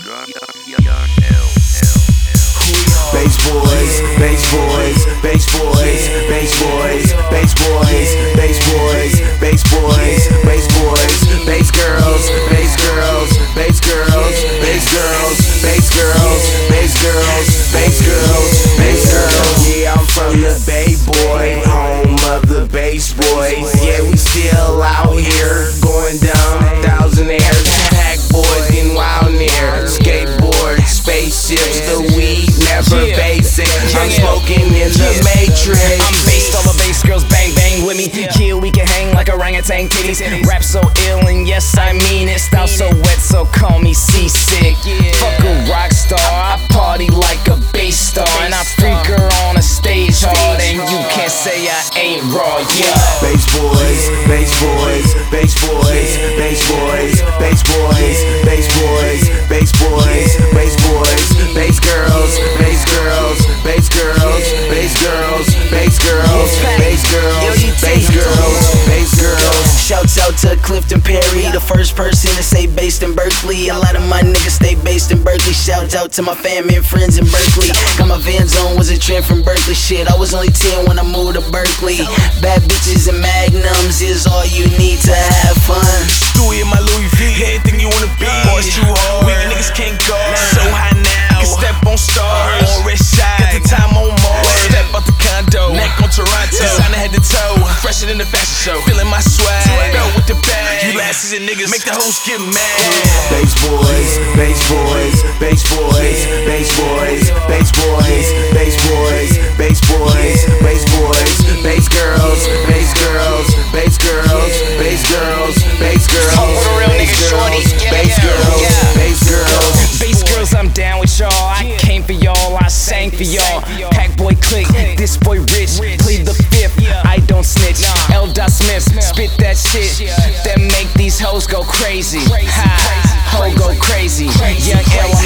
Bass boys, bass boys, bass boys, bass boys, bass boys, bass boys, bass boys, bass boys, bass girls, bass girls, bass girls, bass girls, bass girls, bass girls, bass girls, bass girls. Yeah, I'm from the Bay Boy, home of the bass boys. Yeah, we still out here going down 1,000 airs. Pack boys getting wild near skateboards, spaceships, the weed never basic. I'm smoking in the Matrix. I'm based, all the bass girls bang bang with me. Yeah, we can hang like orangutan titties. Rap so ill and yes I mean it. Style so wet, so call me seasick. Fuck a rock star, I party like a bass star, and I freak her on a stage hard, and you can't say I ain't raw. Yeah. Bass boys, bass boys, bass boys, bass boys, bass boys, bass boys, bass boys, bass boys, bass girls, bass girls, bass girls, bass girls, bass girls, bass girls, bass girls, bass girls. Shouts out to Clifton Perry, the first person to say based in Berkeley. A lot of my niggas stay based in Berkeley. Shouts out to my family and friends in Berkeley. Got my Vans on, was a trend from Berkeley. Shit, I was only 10 when I moved to Berkeley. Bad bitches and magnums is all you need to have fun. Stewie in my Louis V, anything you wanna be. Boys too hard, weak niggas can't guard. So high now, can step on stars. On West Side, got the time on Mars. Step out the condo, neck on Toronto. Designer head to toe, fresher than the fashion show. Feeling my swag, belt with the bag. You last season niggas make the hoes get mad. Bass boys, bass boys, bass boys, bass boys, bass boys, bass boys, bass boys, bass boys, bass girls, bass girls, bass girls, bass girls, bass girls, bass girls, bass girls. Bass girls, I'm down with y'all. I came for y'all, I sang for y'all. Pack boy click, this boy rich, plead the fifth. I don't snitch. L. Smith, spit that shit that make these hoes go crazy. Ha, ho go crazy. Young L,